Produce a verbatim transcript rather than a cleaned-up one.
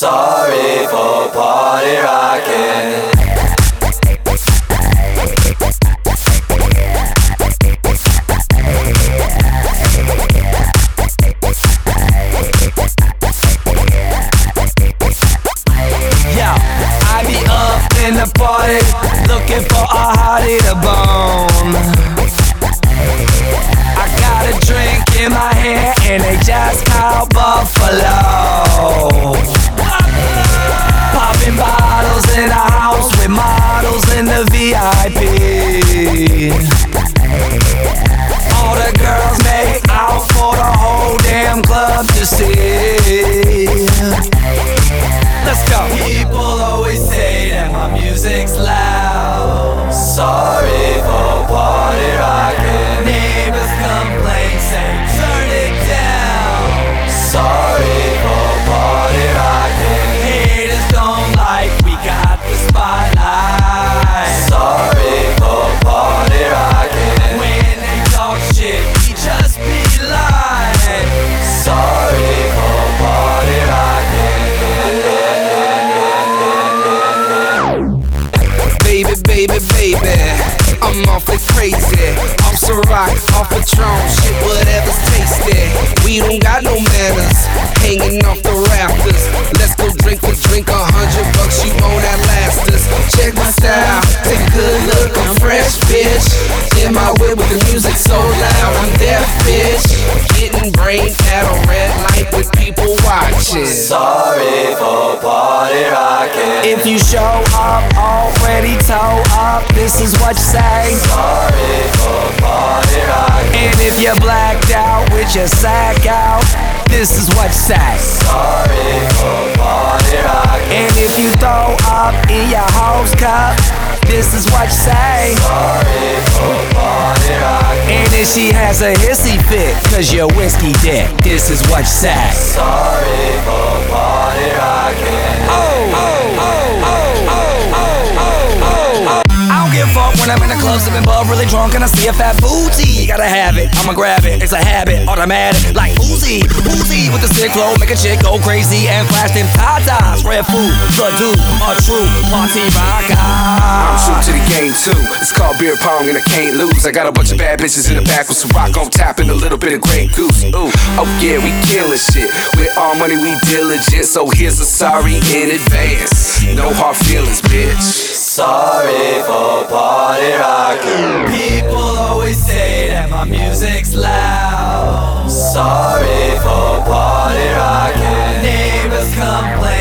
Sorry for party rocking. In the party, looking for a hottie to bone. I got a drink in my hand and they just called Buffalo. Popping bottles in a house with models in the V I P. All the girls make out for the whole damn club to see. Let's go. People always say that my music's loud. Sorry for party rocking. Neighbors complain, say turn it down. Sorry for party rocking. Haters don't like we got the spotlight. Sorry for party rocking. When they talk shit, we just be lying. Sorry for party rocking. Baby, baby, baby, I'm awfully crazy. Off Ciroc, off Patron, shit, whatever's tasty. We don't got no manners, hanging off the rafters. Let's go drink for drink, a hundred bucks, you won't outlast us. Check my style, take a good look, I'm fresh, bitch. In my whip with the music so loud, I'm deaf, bitch. Getting brain at a red light with people watching. Sorry for party rocking. If you show up already toe up, this is what you say. Sorry for party rocking. And if you're blacked out with your sack out, this is what you say. Sorry for party rocking. And if you throw up in your host cup, this is what you say. Sorry for party rocking. And if she has a hissy fit, cause you're whiskey dick, this is what you say. Sorry for party rocking. Oh, oh, oh, oh, oh, oh, oh, oh. I don't give a fuck when I'm in the club sipping bub, really drunk and I see a fat booty. Gotta have it, I'ma grab it, it's a habit, automatic, like Uzi, Uzi with the sick flow, make a chick go crazy and flash them tatas. Red food, the dude, a true party rocker. I'm true to the game too. It's called beer pong and I can't lose. I got a bunch of bad bitches in the back with some rock on top and a little bit of Grey Goose. Ooh, oh yeah, we killin' shit. With all money we diligent, so here's a sorry in advance. No hard feelings, bitch. Sorry for party rocking. People always say that my music's loud. Sorry for party rocking. Neighbors complain.